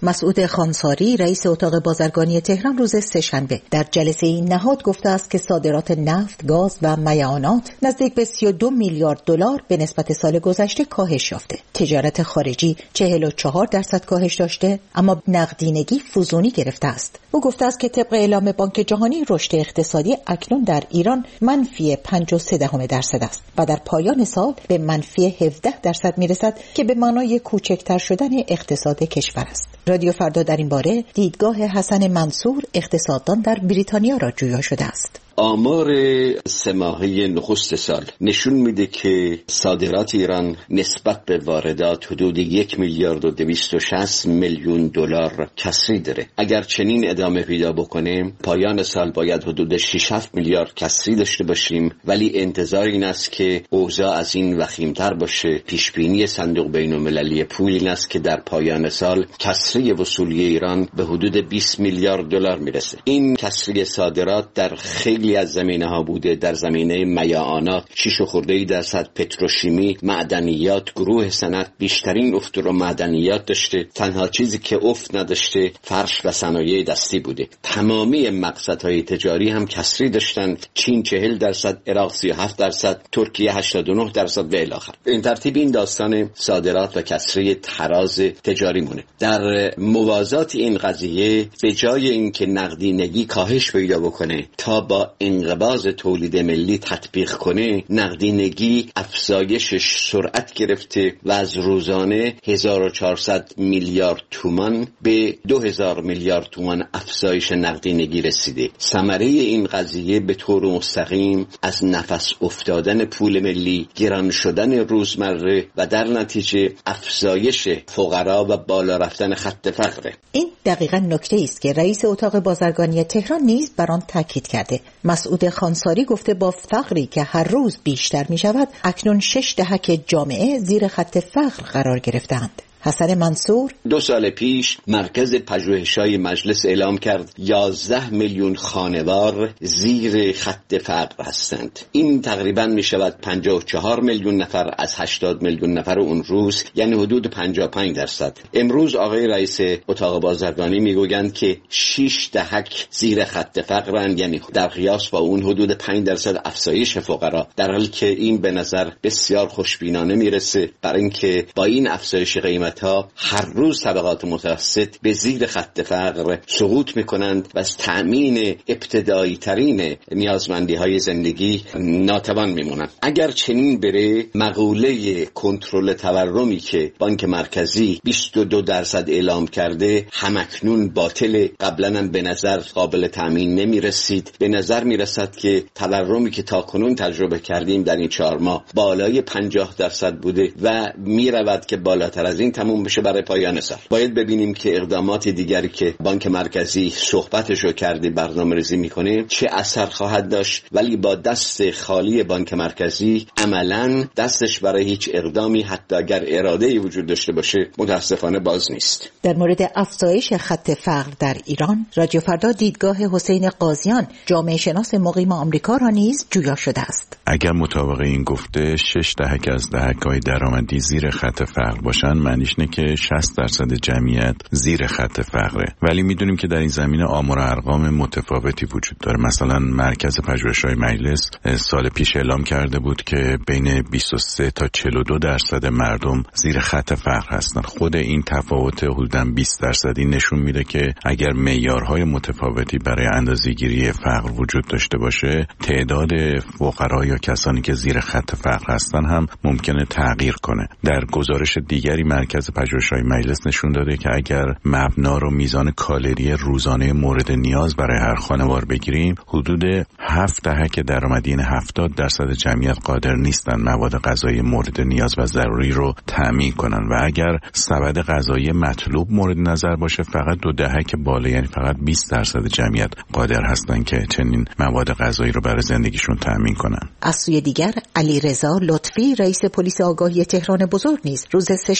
مسعود خانساری رئیس اتاق بازرگانی تهران روز سه‌شنبه در جلسه این نهاد گفته است که صادرات نفت، گاز و میعانات نزدیک به سی و دو میلیارد دلار به نسبت سال گذشته کاهش یافته. تجارت خارجی چهل و چهار درصد کاهش داشته، اما نقدینگی فزونی گرفته است. او گفته است که طبق اعلام بانک جهانی رشد اقتصادی اکنون در ایران منفی پنجاه و سه دهم درصد است و در پایان سال به منفی هفده درصد میرسد که به معنای کوچکتر شدن اقتصاد کشور است. رادیو فردا در این باره دیدگاه حسن منصور اقتصاددان در بریتانیا را جویا شده است. آمار سه ماهه نخست سال نشون میده که صادرات ایران نسبت به واردات حدود یک میلیارد و دویست و شصت میلیون دلار کسری داره. اگر چنین ادامه پیدا بکنه پایان سال باید حدود شش هفت میلیارد کسری داشته باشیم، ولی انتظار این است که اوضاع از این وخیمتر باشه. پیش بینی صندوق بین المللی پول این است که در پایان سال کسری وصولی ایران به حدود بیست میلیارد دلار میرسه. این کسری صادرات در خیلی از زمینه ها بوده. در زمینه میعانات شش و خورده درصد، پتروشیمی، معدنیات، گروه صنعت بیشترین افت رو معدنیات داشته. تنها چیزی که افت نداشته فرش و صنایع دستی بوده. تمامی مقصدهای تجاری هم کسری داشتن. چین چهل درصد، عراق سی و هفت درصد، ترکیه هشتاد و نه درصد و الی آخر. این ترتیب این داستان صادرات و کسری تراز تجاری مونه. در موازات این قضیه به جای اینکه نقدینگی کاهش پیدا بکنه تا با انقباض تولید ملی تطبیق کنه، نقدینگی افزایشش سرعت گرفته و از روزانه هزار و چهارصد میلیارد تومان به دو هزار میلیارد تومان افزایش نقدینگی رسیده. ثمره این قضیه به طور مستقیم از نفس افتادن پول ملی، گران شدن روزمره و در نتیجه افزایش فقرا و بالا رفتن خط فقره. این دقیقاً نکته است که رئیس اتاق بازرگانی تهران نیز بر آن تاکید کرده. مسعود خانساری گفته با فقری که هر روز بیشتر می شود اکنون شش دهک جامعه زیر خط فقر قرار گرفتند. حسن منصور دو سال پیش مرکز پژوهش‌های مجلس اعلام کرد یازده میلیون خانوار زیر خط فقر هستند. این تقریباً می شود پنجاه و چهار میلیون نفر از هشتاد میلیون نفر اون روز، یعنی حدود پنجاه و پنج درصد. امروز آقای رئیس اتاق بازرگانی میگویند که شش دهک زیر خط فقرند، یعنی در قیاس با اون حدود پنج درصد افزایش فقرا، در حالی که این به نظر بسیار خوشبینانه میرسه، برای اینکه با این افزایش قیمت ها هر روز طبقات متوسط به زیر خط فقر سقوط میکنند و از تأمین ابتدایی ترین نیازمندی های زندگی ناتوان میمونند. اگر چنین بره، مقوله کنترل تورمی که بانک مرکزی بیست و دو درصد اعلام کرده همکنون باطل. قبلا هم به نظر قابل تأمین نمیرسید. به نظر میرسد که تورمی که تاکنون تجربه کردیم در این چهار ماه بالای پنجاه درصد بوده و میرود که بالاتر از این تموم بشه برای پایان سال. باید ببینیم که اقدامات دیگری که بانک مرکزی صحبتشو کرده، برنامه‌ریزی میکنه، چه اثر خواهد داشت. ولی با دست خالی بانک مرکزی عملاً دستش برای هیچ اقدامی حتی اگر اراده‌ای وجود داشته باشه متاسفانه باز نیست. در مورد افزایش خط فقر در ایران، رادیو فردا دیدگاه حسین قاضیان، جامعه شناس مقیم آمریکا را نیز جویا شده است. اگر مطابق این گفته شش دهک از دهک‌های درآمدی زیر خط فقر باشن، معنیش اینه که شصت درصد جمعیت زیر خط فقره. ولی میدونیم که در این زمینه آمار و ارقام متفاوتی وجود داره. مثلا مرکز پژوهش‌های مجلس سال پیش اعلام کرده بود که بین بیست و سه تا چهل و دو درصد مردم زیر خط فقر هستن. خود این تفاوت حدوداً بیست درصدی نشون میده که اگر معیارهای متفاوتی برای اندازه‌گیری فقر وجود داشته باشه، تعداد فقرا یا کسانی که زیر خط فقر هستن هم ممکنه تغییر کنه. در گزارش دیگری مرکز پژوهش‌های مجلس نشون داده که اگر مبنا رو میزان کالری روزانه مورد نیاز برای هر خانوار بگیریم، حدود هفت دهک درآمدی هفتاد درصد جمعیت قادر نیستن مواد غذایی مورد نیاز و ضروری رو تامین کنن و اگر سبد غذایی مطلوب مورد نظر باشه، فقط دو دهک بالا، یعنی فقط بیست درصد جمعیت قادر هستن که چنین مواد غذایی رو برای زندگیشون تامین کنن. از سوی دیگر علیرضا لطفی رئیس پلیس آگاهی تهران بزرگ نیز روز سه‌شنبه به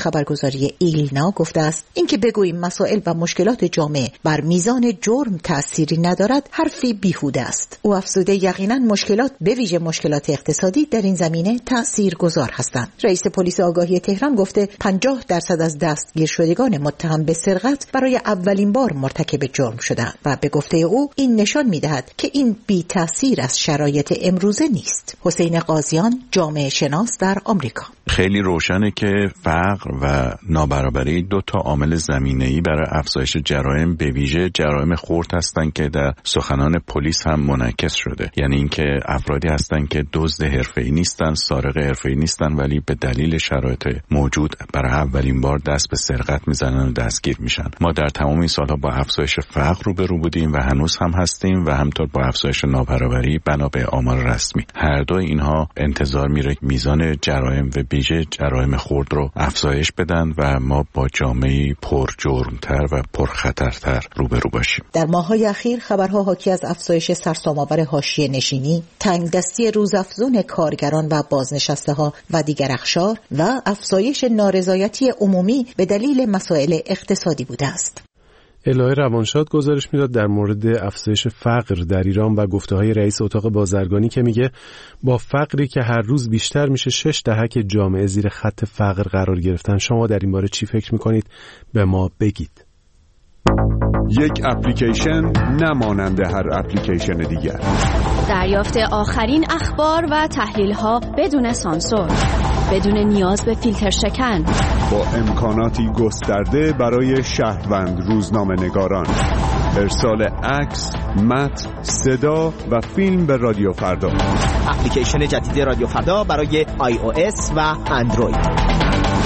خبرگزاری ایلنا گفته است اینکه بگوییم مسائل و مشکلات جامعه بر میزان جرم تأثیری ندارد حرفی بیهوده است. او افزوده یقینا مشکلات به ویژه مشکلات اقتصادی در این زمینه تأثیرگذار هستند. رئیس پلیس آگاهی تهران گفته پنجاه درصد از دستگیر شدگان متهم به سرقت برای اولین بار مرتکب جرم شدند و به گفته او این نشان می‌دهد که این بی تأثیر از شرایط امروزه نیست. حسین قاضیان، جامعه شناس در آمریکا: خیلی روشنه که فقر و نابرابری دو تا عامل زمینه‌ای برای افزایش جرایم به ویژه جرایم خرد هستند که در سخنان پلیس هم منعکس شده. یعنی اینکه افرادی هستند که دزد حرفه‌ای نیستن، سارق حرفه‌ای نیستن، ولی به دلیل شرایط موجود برای اولین بار دست به سرقت میزنن و دستگیر میشن. ما در تمام این سالها با افزایش فقر روبرو بودیم و هنوز هم هستیم و همینطور با افزایش نابرابری بنا به آمار رسمی. هر دو اینها انتظار میره میزان جرایم و ویژه جرایم خرد رو افزایش بدن و ما با جامعه‌ای پر جرم‌تر و پر خطرتر روبرو باشیم. در ماه‌های اخیر خبرها حاکی از افزایش سرسام‌آور حاشیه نشینی، تنگدستی روزافزون کارگران و بازنشسته‌ها و دیگر اقشار و افزایش نارضایتی عمومی به دلیل مسائل اقتصادی بوده است. الهه روانشاد گزارش میداد در مورد افزایش فقر در ایران و گفته‌های رئیس اتاق بازرگانی که میگه با فقری که هر روز بیشتر میشه شش دهک جامعه زیر خط فقر قرار گرفتن. شما در این باره چی فکر میکنید؟ به ما بگید. یک اپلیکیشن نمانند هر اپلیکیشن دیگر. دریافت آخرین اخبار و تحلیل‌ها بدون سانسور، بدون نیاز به فیلتر شکن، با امکاناتی گسترده برای شهروند روزنامه‌نگاران، ارسال عکس، متن، صدا و فیلم به رادیو فردا. اپلیکیشن جدید رادیو فردا برای آی او اس و اندروید.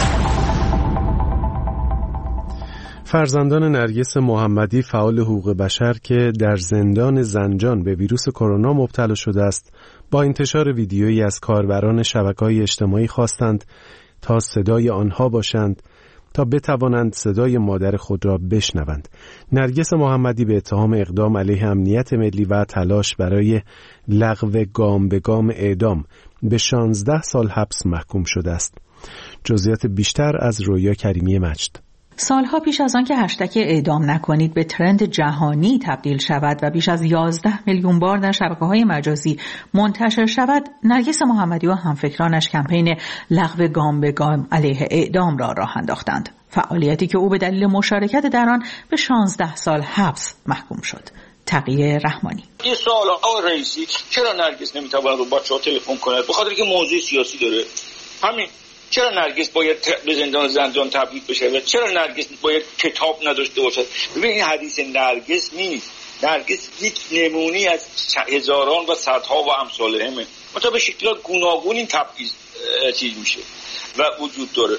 فرزندان نرگس محمدی فعال حقوق بشر که در زندان زنجان به ویروس کرونا مبتلا شده است، با انتشار ویدیویی از کاربران شبکه‌های اجتماعی خواستند تا صدای آنها باشند تا بتوانند صدای مادر خود را بشنوند. نرگس محمدی به اتهام اقدام علیه امنیت ملی و تلاش برای لغو گام به گام اعدام به شانزده سال حبس محکوم شده است. جزئیات بیشتر از رویا کریمی مجد. سالها پیش از آن که هشتگ اعدام نکنید به ترند جهانی تبدیل شود و بیش از یازده میلیون بار در شبکه‌های مجازی منتشر شود، نرگس محمدی و همفکرانش کمپین لغو گام به گام علیه اعدام را راه انداختند. فعالیتی که او به دلیل مشارکت در آن به شانزده سال حبس محکوم شد. تقیه رحمانی: یه سوال آقای رئیسی، چرا نرگس نمیتواند با بچه‌ها تلفن کند؟ به خاطر که موضوع سیاسی داره. همین. چرا نرگس باید به زندان زندان تبعید بشه و چرا نرگس باید کتاب نداشته باشد؟ ببین این حدیث نرگس نیست. نرگس یک نمونی از هزاران و صدها و امثال همه. مثلا به شکلات گوناگون این تبعیض چیز میشه و وجود داره.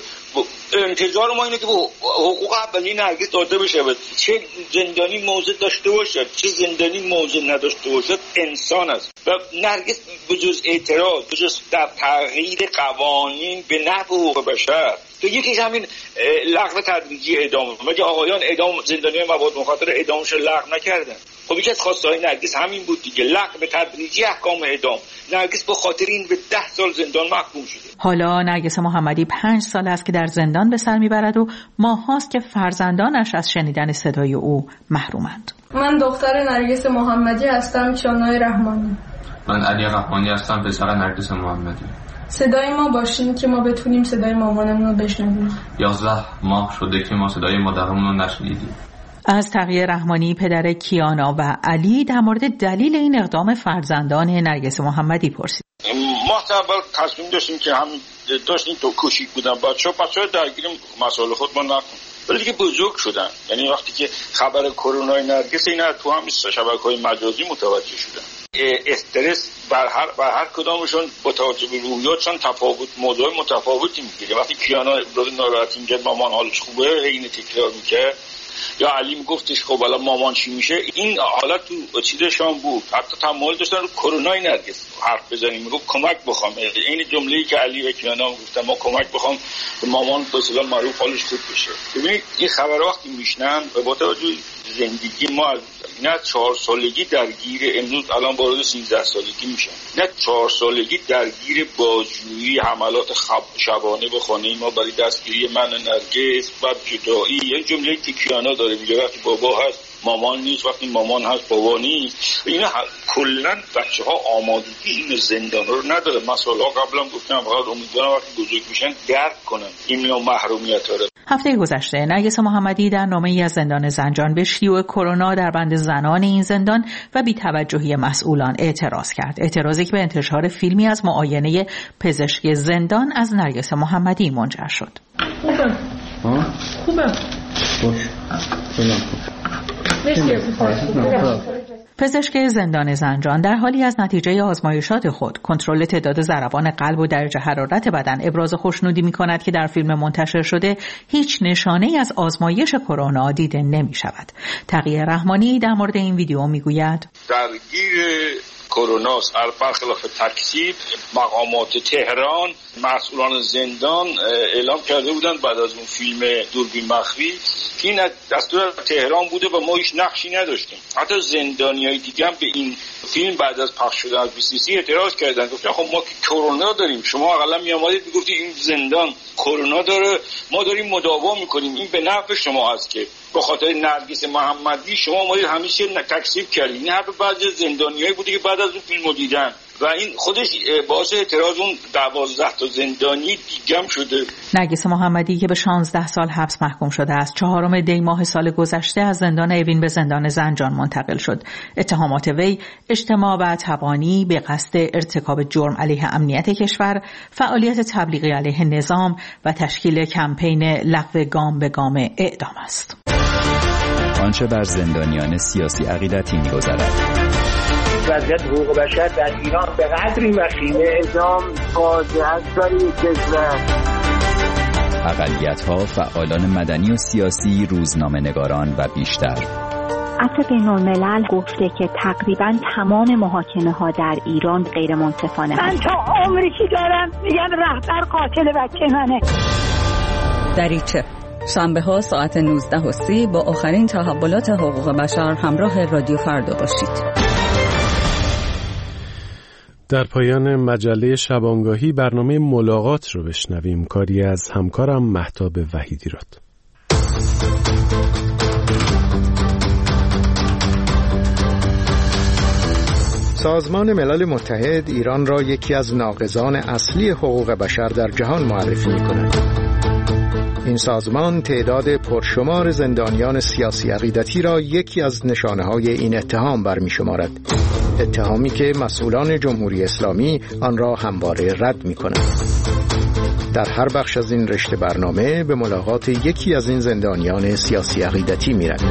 انتظار ما اینه که حقوق اولیه نرگس داده بشه و چه زندانی موضع داشته باشد چه زندانی موضع نداشته باشد انسان است و نرگس به جز اعتراض به جز در تغییر قوانین به نحو حقوق بشر تو یکیش همین لغو تدریجی اعدام. مگه آقایان اعدام زندانیان مواد مخدر اعدامش لغو نکردن؟ خب یکی از خواسته‌های نرگس همین بود دیگه، لغو تدریجی احکام اعدام. نرگس به خاطر این به ده سال زندان محکوم شده. حالا نرگس محمدی پنج سال است که در زندان به سر میبرد و ماهاست که فرزندانش از شنیدن صدای او محرومند. من دختر نرگس محمدی هستم، شانای رحمانی. من علی رحمانی هستم، پسر نرگس محمدی. صدای ما باشین که ما بتونیم صدای مامانمون رو بشنویم. یازده ماه شده که ما صدای مادرمون رو نشنیدیم. از تقیه رحمانی پدر کیانا و علی در مورد دلیل این اقدام فرزندان نرگس محمدی پرسید. ما اول تصمیم داشتیم که هم داشتیم تو کوچیک بودن بچه‌ها بچه‌ها درگیر مسائل خودمون نکنن، ولی دیگه بزرگ شدن. یعنی وقتی که خبر کرونا نرگس اینا تو هم شبکه‌های مجازی متوجه شدن. استرس بر هر بر هر کدامشون با توجه به رویاتشون تفاوت موضوع متفاوتی میگیره. وقتی کیانا ابراز ناراحتی میگه مامان حالش خوبه این تکرار میکرد، یا علی میگفتش خب الان مامان چی میشه، این حالت تو چیزشون بود. حتی تمایل داشتن رو کرونا نرگس حرف بزنیم، میگفت کمک بخوام. این جمله‌ای که علی و کیانا گفتن ما کمک بخوام که مامان به اصطلاح معروف حالش خوب بشه. ببینید این خبر وقتی میشنن و با توجه زندگی ما نه چهار سالگی درگیر امروز الان وارد سیزده سالگی میشن، نه چهار سالگی درگیر بازجویی حملات خب شبانه به خانه ما برای دستگیری من نرگس و جدایی. یه جمله تکیانا داره میگه وقتی بابا هست مامان نیست، وقتی مامان هست بابا نیست. اینا کلا بچه ها آمادگی این زندان رو نداره. مسائل ها قبلا گفتم، فقط امیدوارم وقتی بزرگ میشن درک کنن این نوع محرومیت ها رو. هفته گذشته نرگس محمدی در نامه‌ای از زندان زنجان به شیوع کرونا در بند زنان این زندان و بی‌توجهی مسئولان اعتراض کرد. اعتراضی که به انتشار فیلمی از معاینه پزشکی زندان از نرگس محمدی منجر شد. خوبه. ها؟ خوبه. خوش. پزشک زندان زنجان در حالی از نتیجه آزمایشات خود کنترل تعداد ضربان قلب و درجه حرارت بدن ابراز خوشنودی می‌کند که در فیلم منتشر شده هیچ نشانه‌ای از آزمایش کرونا دیده نمی‌شود. تقی رحمانی در مورد این ویدیو می‌گوید درگیر کرونا برخلاف تکذیب مقامات تهران مسئولان زندان اعلام کرده بودن بعد از اون فیلم دوربین مخفی که این دستور تهران بوده و ما هیچ نقشی نداشتیم. حتی زندانیای دیگه هم به این فیلم بعد از پخش شدن از بی سی سی اعتراض کردن، گفتن خب ما که کرونا داریم، شما اقلا میامدید میگفتید این زندان کرونا داره، ما داریم مداوا میکنیم، این به نفع شما است که به خاطر نرگس محمدی شما اومدید همیشه تکذیب کردید. این حرف بعضی زندانیایی بوده که بعد از اون فیلمو دیدن و این خودش باعث اعتراض اون دوازده تا زندانی دیگه هم شده. نرگس محمدی که به شانزده سال حبس محکوم شده است، چهارم دی ماه سال گذشته از زندان اوین به زندان زنجان منتقل شد. اتهامات وی اجتماع و تبانی به قصد ارتکاب جرم علیه امنیت کشور، فعالیت تبلیغی علیه نظام و تشکیل کمپین لغو گام به گام اعدام است. آنچه بر زندانیان سیاسی عقیدتی می‌گذرد. وضعیت حقوق بشر در ایران به قدری وخیمه، اعدام فاجعه است برای کشور. اقلیت‌ها، فعالان مدنی و سیاسی، روزنامه‌نگاران و بیشتر. عفو بین‌الملل گفته که تقریباً تمام محاکمه‌ها در ایران غیر منصفانه است. من تا عمری که دارم میگم رهبر قاتل بچه منه. دریچه شنبه ها ساعت نوزده و سی با آخرین تحولات حقوق بشر همراه رادیو فردا باشید. در پایان مجله شبانگاهی برنامه ملاقات رو بشنویم، کاری از همکارم مهتاب وحیدی راد. سازمان ملل متحد ایران را یکی از ناقضان اصلی حقوق بشر در جهان معرفی می‌کند. این سازمان تعداد پرشمار زندانیان سیاسی عقیدتی را یکی از نشانه‌های این اتهام برمی‌شمارد. اتهامی که مسئولان جمهوری اسلامی آن را همواره رد می‌کنند. در هر بخش از این رشته برنامه به ملاقات یکی از این زندانیان سیاسی عقیدتی می‌رویم.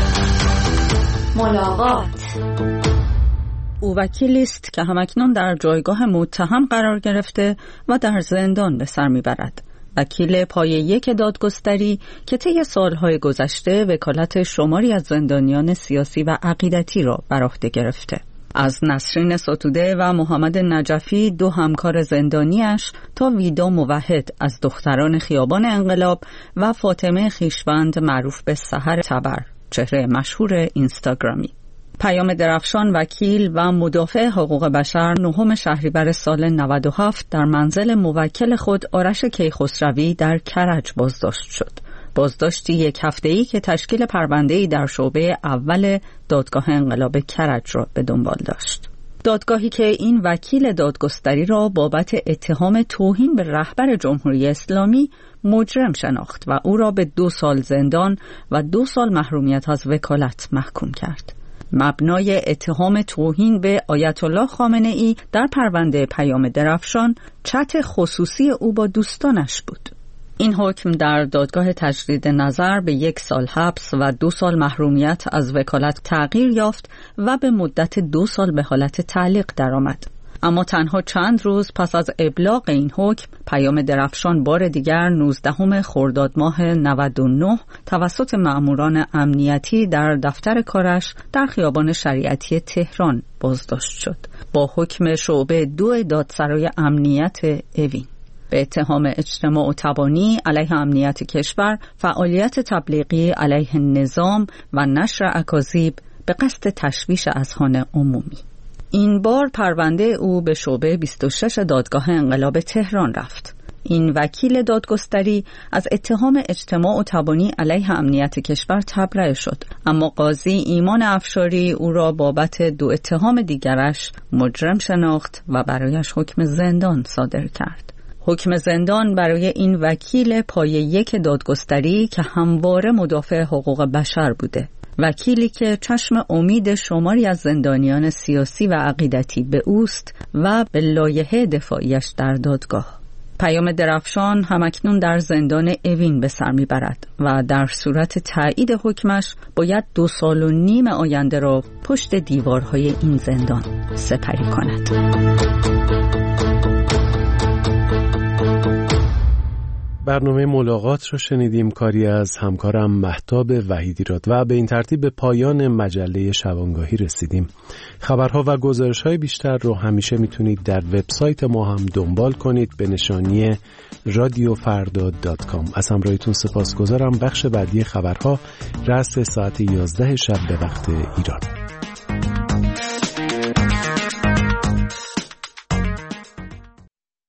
ملاقات. او وکیلی است که همکنون در جایگاه متهم قرار گرفته و در زندان به سر می‌برد. وکیل پایه یک دادگستری که طی سالهای گذشته وکالت شماری از زندانیان سیاسی و عقیدتی را بر عهده گرفته. از نسرین ستوده و محمد نجفی دو همکار زندانیش تا ویدا موحد از دختران خیابان انقلاب و فاطمه خویشوند معروف به سحر تبر، چهره مشهور اینستاگرامی. پیام درفشان وکیل و مدافع حقوق بشر نهم شهریور سال نود و هفت در منزل موکل خود آرش کیخسروی در کرج بازداشت شد. بازداشتی یک هفته‌ای که تشکیل پرونده‌ای در شعبه اول دادگاه انقلاب کرج را به دنبال داشت. دادگاهی که این وکیل دادگستری را بابت اتهام توهین به رهبر جمهوری اسلامی مجرم شناخت و او را به دو سال زندان و دو سال محرومیت از وکالت محکوم کرد. مبنای اتهام توهین به آیت الله خامنه ای در پرونده پیام درفشان چت خصوصی او با دوستانش بود. این حکم در دادگاه تجدید نظر به یک سال حبس و دو سال محرومیت از وکالت تغییر یافت و به مدت دو سال به حالت تعلیق درآمد. اما تنها چند روز پس از ابلاغ این حکم، پیام درفشان بار دیگر نوزدهم خرداد ماه نود و نه توسط مأموران امنیتی در دفتر کارش در خیابان شریعتی تهران بازداشت شد با حکم شعبه دو دادسرای امنیت اوین به اتهام اجتماع و تبانی علیه امنیت کشور، فعالیت تبلیغی علیه نظام و نشر اکاذیب به قصد تشویش اذهان عمومی. این بار پرونده او به شعبه بیست و شش دادگاه انقلاب تهران رفت. این وکیل دادگستری از اتهام اجتماع و تبانی علیه امنیت کشور تبرئه شد، اما قاضی ایمان افشاری او را بابت دو اتهام دیگرش مجرم شناخت و برایش حکم زندان صادر کرد. حکم زندان برای این وکیل پایه یک دادگستری که همواره مدافع حقوق بشر بوده، وکیلی که چشم امید شماری از زندانیان سیاسی و عقیدتی به اوست و به لایحه دفاعیش در دادگاه. پیام درفشان همکنون در زندان اوین به سر میبرد و در صورت تایید حکمش باید دو سال و نیم آینده را پشت دیوارهای این زندان سپری کند. برنامه ملاقات رو شنیدیم، کاری از همکارم مهتاب وحیدیراد، و به این ترتیب به پایان مجله شبانگاهی رسیدیم. خبرها و گزارش‌های بیشتر رو همیشه میتونید در وبسایت ما هم دنبال کنید به نشانی رادیو فردا دات کام. از همراهیتون سپاسگزارم. بخش بعدی خبرها رأس ساعت یازده شب به وقت ایران.